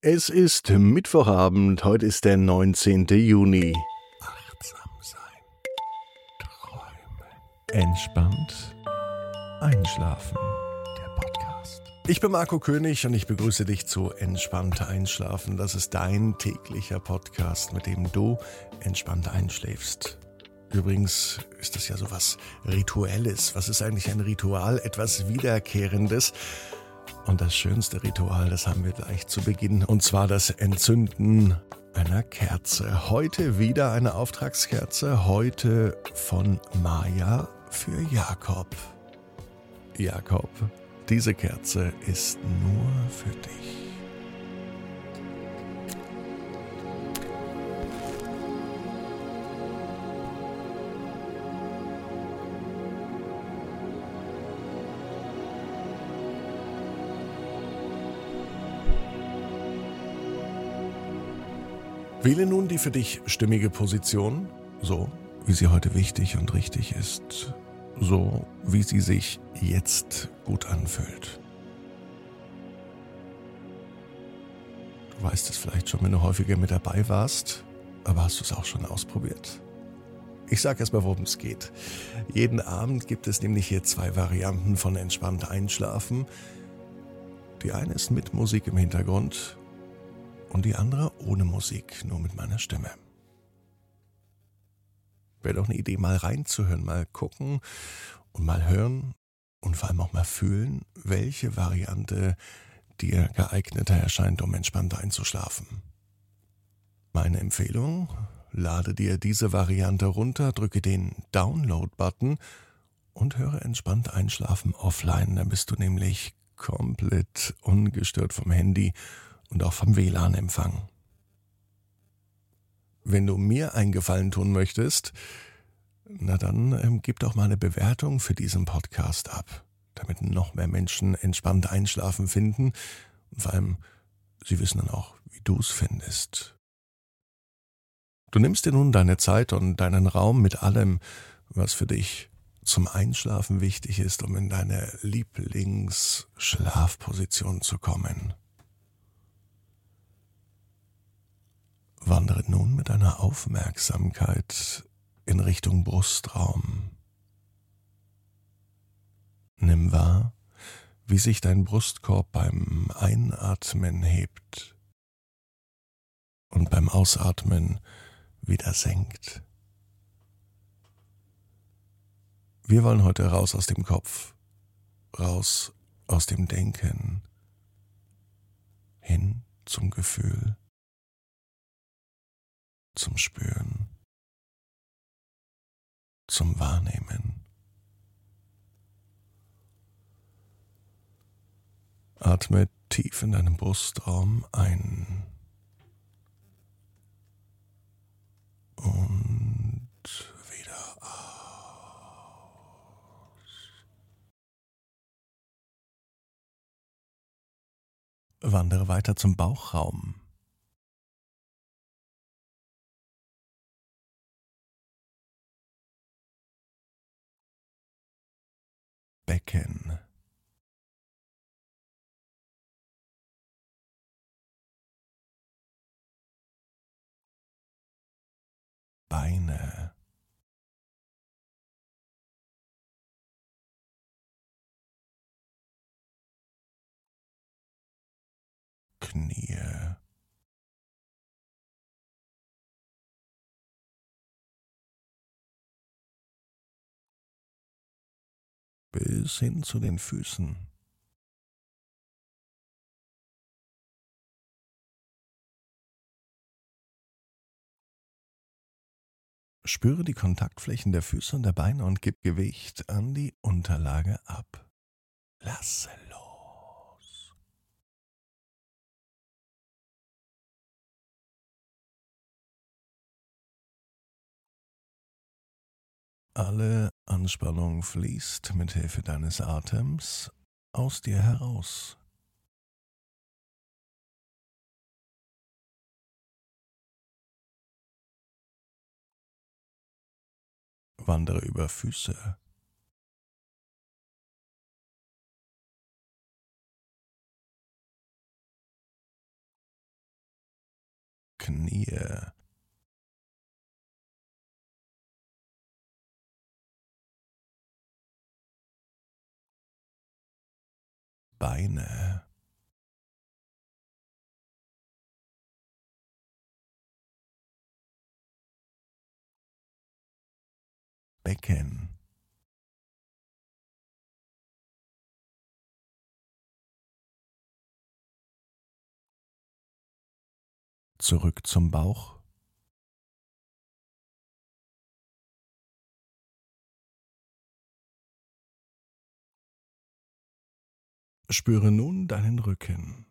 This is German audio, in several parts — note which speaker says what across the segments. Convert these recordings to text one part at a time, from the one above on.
Speaker 1: Es ist Mittwochabend, heute ist der 19. Juni. Achtsam sein, träumen, entspannt einschlafen. Der Podcast. Ich bin Marco König und ich begrüße dich zu Entspannt Einschlafen. Das ist dein täglicher Podcast, mit dem du entspannt einschläfst. Übrigens ist das ja sowas Rituelles. Was ist eigentlich ein Ritual? Etwas Wiederkehrendes. Und das schönste Ritual, das haben wir gleich zu Beginn, und zwar das Entzünden einer Kerze. Heute wieder eine Auftragskerze, heute von Maja für Jakob. Jakob, diese Kerze ist nur für dich. Wähle nun die für dich stimmige Position, so wie sie heute wichtig und richtig ist, so wie sie sich jetzt gut anfühlt. Du weißt es vielleicht schon, wenn du häufiger mit dabei warst, aber hast du es auch schon ausprobiert? Ich sage erst mal, worum es geht. Jeden Abend gibt es nämlich hier 2 Varianten von entspannt einschlafen. Die eine ist mit Musik im Hintergrund und die andere ohne Musik, nur mit meiner Stimme. Wäre doch eine Idee, mal reinzuhören, mal gucken und mal hören und vor allem auch mal fühlen, welche Variante dir geeigneter erscheint, um entspannt einzuschlafen. Meine Empfehlung: lade dir diese Variante runter, drücke den Download-Button und höre entspannt einschlafen offline. Dann bist du nämlich komplett ungestört vom Handy und auch vom WLAN-Empfang. Wenn du mir einen Gefallen tun möchtest, na dann gib doch mal eine Bewertung für diesen Podcast ab, damit noch mehr Menschen entspannt einschlafen finden und vor allem, sie wissen dann auch, wie du es findest. Du nimmst dir nun deine Zeit und deinen Raum mit allem, was für dich zum Einschlafen wichtig ist, um in deine Lieblingsschlafposition zu kommen. Wandere nun mit deiner Aufmerksamkeit in Richtung Brustraum. Nimm wahr, wie sich dein Brustkorb beim Einatmen hebt und beim Ausatmen wieder senkt. Wir wollen heute raus aus dem Kopf, raus aus dem Denken, hin zum Gefühl, zum Spüren, zum Wahrnehmen. Atme tief in deinem Brustraum ein und wieder aus. Wandere weiter zum Bauchraum. Becken. Beine. Knie. Bis hin zu den Füßen. Spüre die Kontaktflächen der Füße und der Beine und gib Gewicht an die Unterlage ab. Lasse los. Alle Anspannung fließt mit Hilfe deines Atems aus dir heraus. Wandere über Füße. Knie, Beine, Becken, zurück zum Bauch, spüre nun deinen Rücken.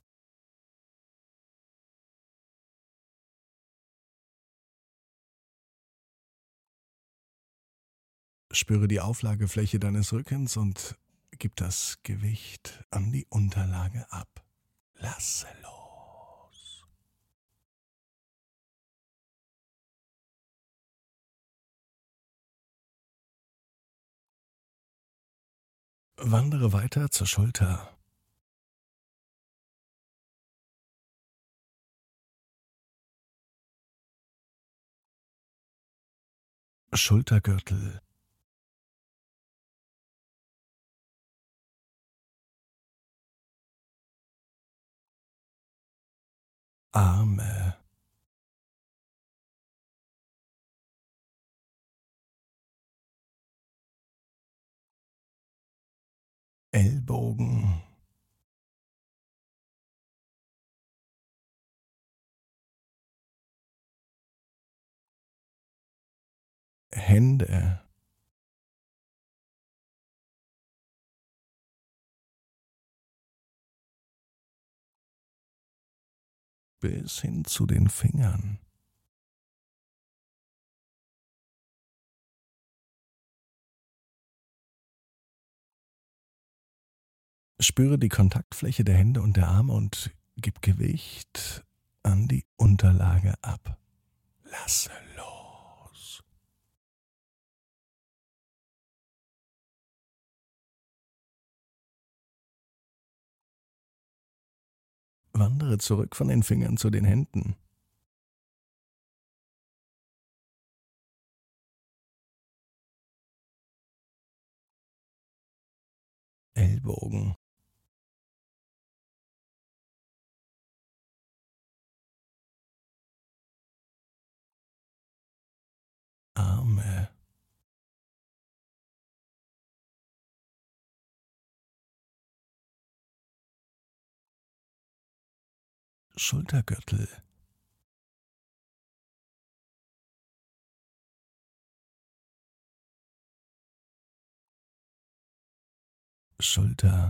Speaker 1: Spüre die Auflagefläche deines Rückens und gib das Gewicht an die Unterlage ab. Lasse los. Wandere weiter zur Schulter. Schultergürtel, Arme, Ellbogen, Hände, bis hin zu den Fingern. Spüre die Kontaktfläche der Hände und der Arme und gib Gewicht an die Unterlage ab. Lasse los. Wandere zurück von den Fingern zu den Händen. Ellbogen, Arme, Schultergürtel, Schulter,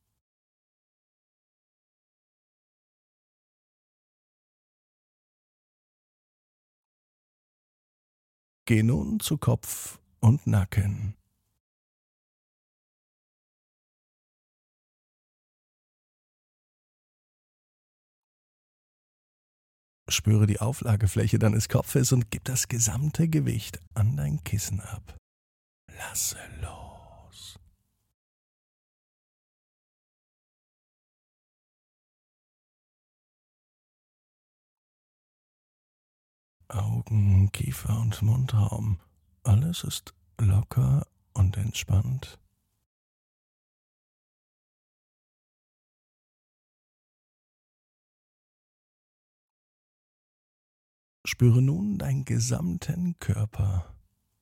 Speaker 1: geh nun zu Kopf und Nacken. Spüre die Auflagefläche deines Kopfes und gib das gesamte Gewicht an dein Kissen ab. Lasse los. Augen, Kiefer und Mundraum. Alles ist locker und entspannt. Spüre nun deinen gesamten Körper.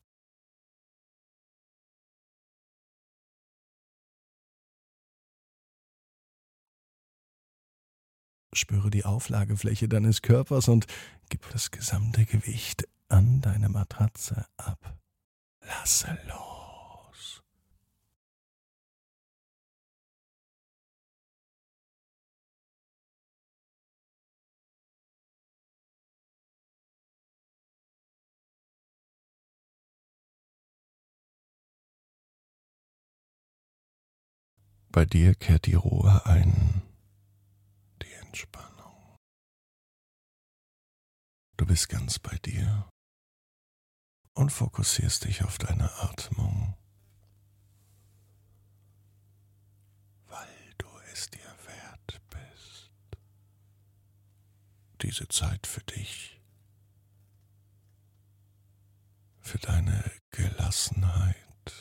Speaker 1: Spüre die Auflagefläche deines Körpers und gib das gesamte Gewicht an deine Matratze ab. Lasse los. Bei dir kehrt die Ruhe ein, die Entspannung. Du bist ganz bei dir und fokussierst dich auf deine Atmung, weil du es dir wert bist. diese Zeit für dich, für deine Gelassenheit.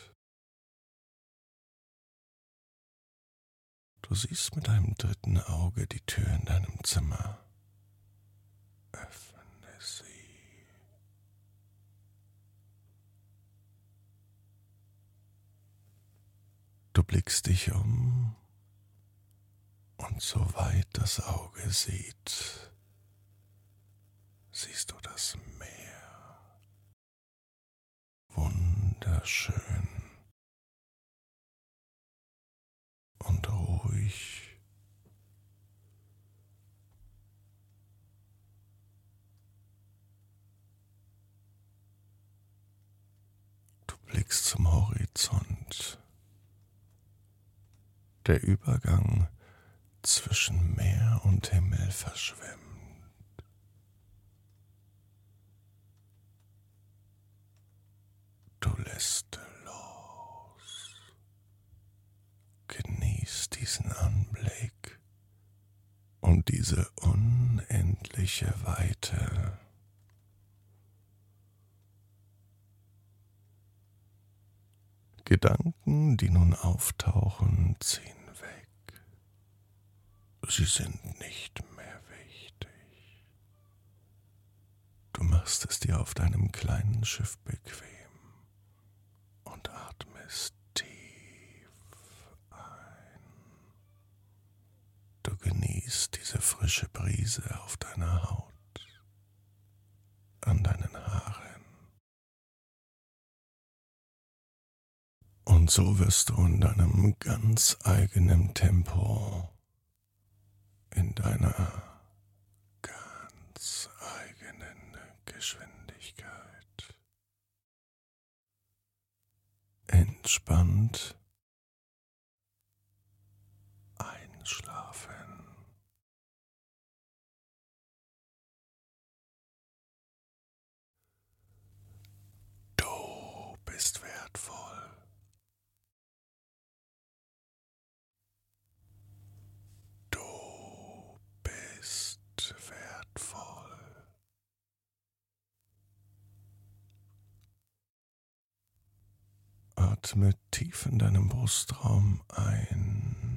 Speaker 1: Du siehst mit deinem dritten Auge die Tür in deinem Zimmer. Öffne sie. Du blickst dich um und soweit das Auge sieht, siehst du das Meer. Wunderschön und ruhig. Du blickst zum Horizont. Der Übergang zwischen Meer und Himmel verschwimmt. Du lässt los. Genieß diesen Anblick und diese unendliche Weite. Gedanken, die nun auftauchen, ziehen weg. Sie sind nicht mehr wichtig. Du machst es dir auf deinem kleinen Schiff bequem und atmest tief ein. Du genießt diese frische Brise auf deiner Haut, an deinen Haaren. Und so wirst du in deinem ganz eigenen Tempo, in deiner ganz eigenen Geschwindigkeit, entspannt einschlafen. Du bist wertvoll. Du bist wertvoll. Atme tief in deinem Brustraum ein